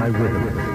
by rhythm.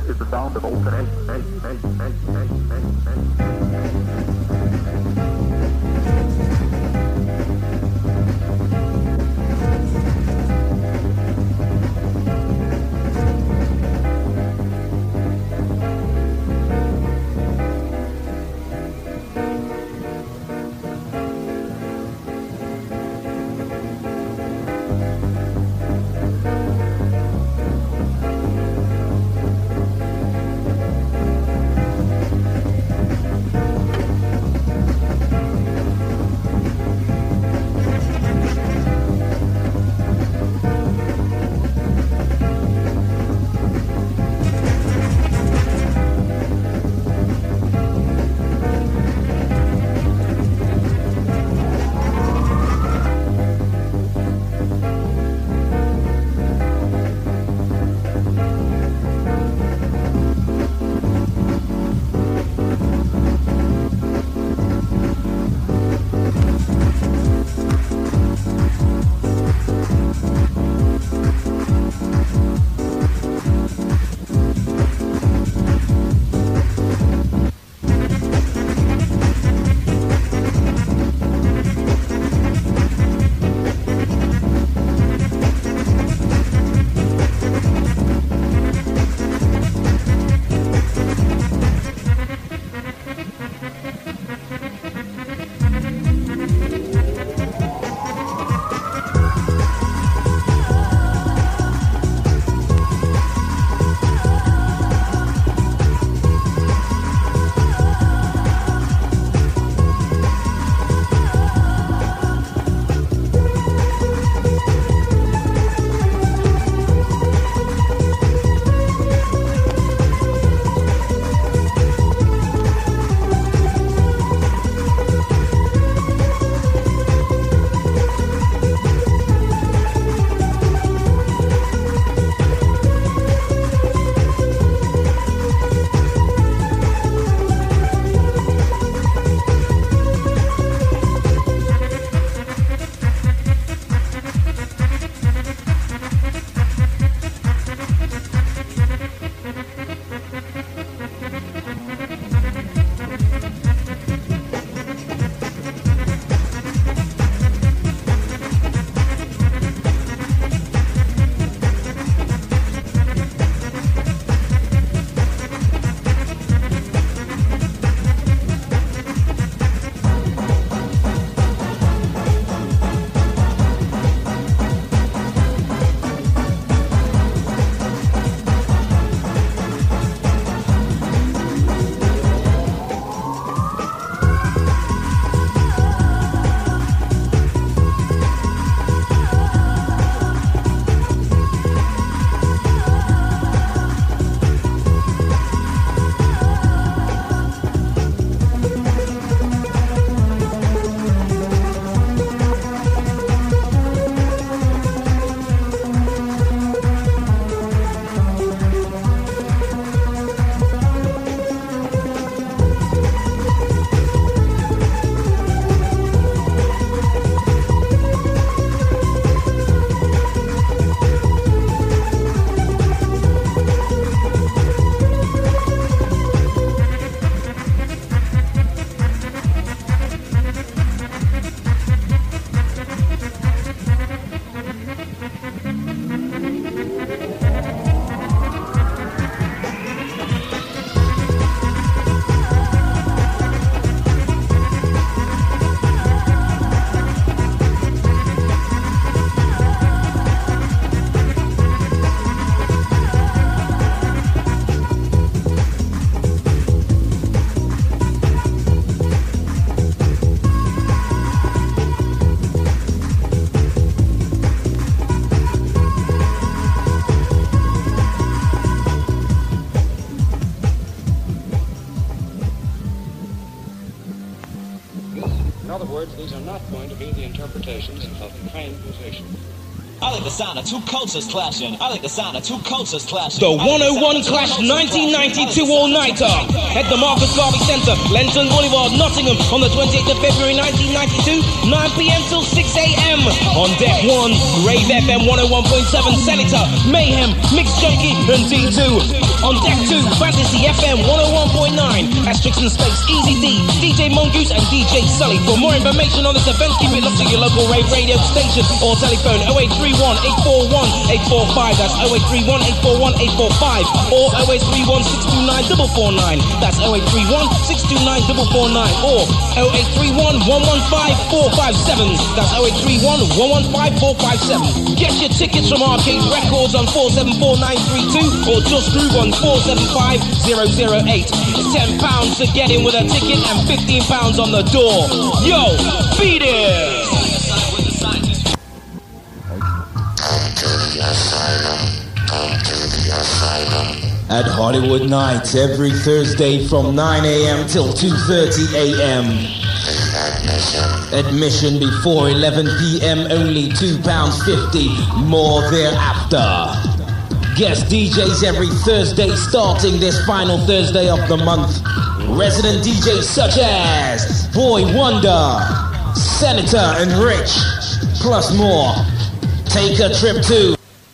is the sound of open egg. words, these are not going to be the interpretations of trained musicians. I like the sound of two cultures clashing. I like the sound of two cultures clashing. The 101 Clash 1992 All-Nighter at the Marcus Garvey Centre, Lenton Boulevard, Nottingham, on the 28th of February 1992, 9 p.m. till 6 a.m. On deck 1, Rave FM 101.7 Senator, Mayhem, Mix Junkie, and D2. On deck 2, FM 101.9. Asterisk and space, Easy D, DJ Mongoose and DJ Sully. For more information on this event, keep it locked to your local rave radio station or telephone 0831 841 845. That's 0831 841 845 or 0831 629 449. That's 0831 629 449 or 0831 115 457. That's 0831 115 457. Get your tickets from Arcade Records on 474932 or Just Groove on 475008. It's £10 to get in with a ticket and £15 on the door. Yo, beat it! At Hollywood Nights every Thursday from 9 a.m. till 2:30 a.m. Admission before 11 p.m. only £2.50, more thereafter. Guest DJs every Thursday starting this final Thursday of the month. Resident DJs such as Boy Wonder, Senator and Rich, plus more. Take a trip to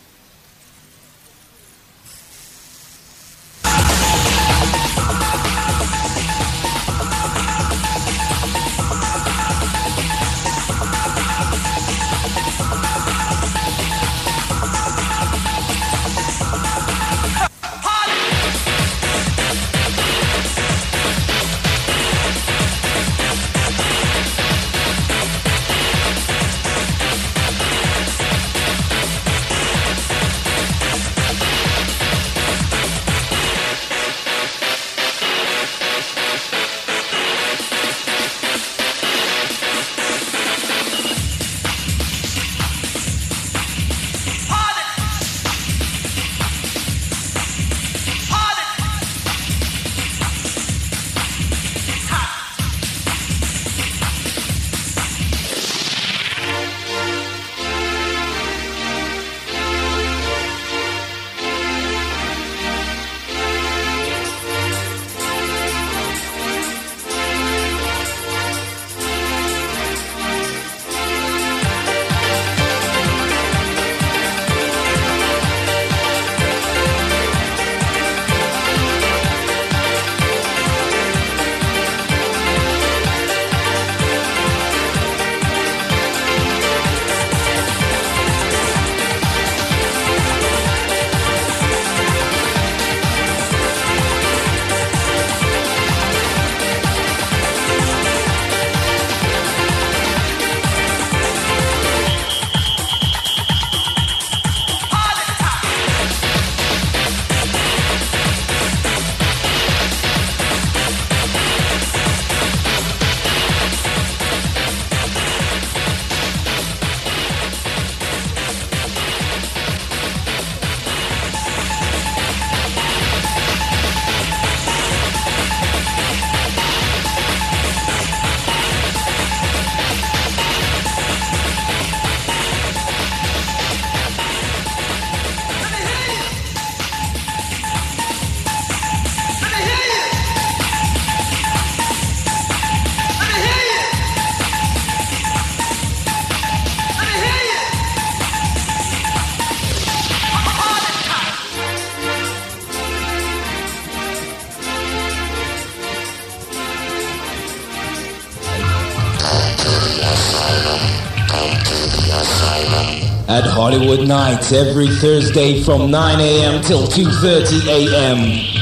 at Hollywood Nights every Thursday from 9 a.m. till 2:30 a.m.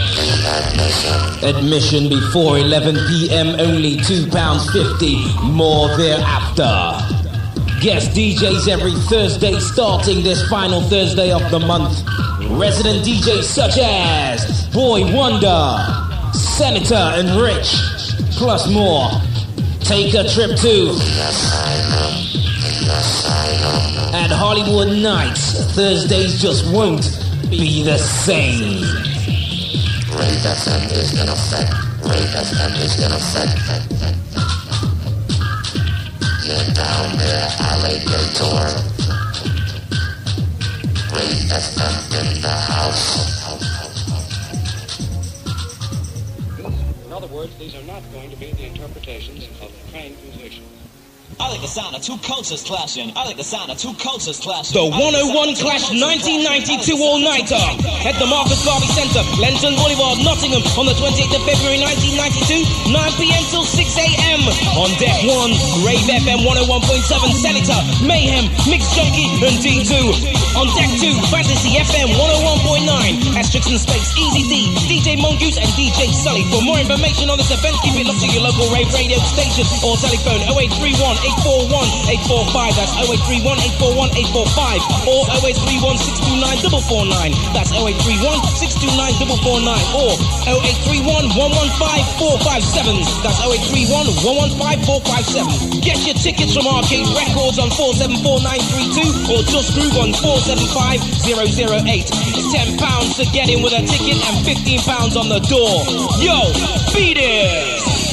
Admission before 11 p.m. only £2.50, more thereafter. Guest DJs every Thursday starting this final Thursday of the month. Resident DJs such as Boy Wonder, Senator and Rich, plus more. Take a trip to at Hollywood Nights. Thursdays just won't be the same. Rave FM is in effect. Rave FM is in effect. You're down there, alligator. Rave FM in the house. In other words, these are not going to be the interpretations of trained musicians. I like the sound of two cultures clashing. I like the sound of two cultures clashing. The 101 Clash 1992 all-nighter at the Marcus Garvey Centre, Lenton Boulevard, Nottingham, on the 28th of February 1992, 9 p.m. till 6 a.m. On deck 1, Rave FM 101.7, Senator, Mayhem, Mix Junkie, and D2. On deck 2, Fantasy FM 101.9, Asterix and Space, Easy D, DJ Mongoose, and DJ Sully. For more information on this event, keep it locked to your local rave radio station or telephone 0831 841 845. That's 0831 841 845 or 0831 629 449. That's 0831 629 449 or 0831 115 457. That's 0831 115 457. Get your tickets from Arcade Records on 474932 or Just Groove on 475008. It's £10 to get in with a ticket and £15 on the door. Yo, beat it!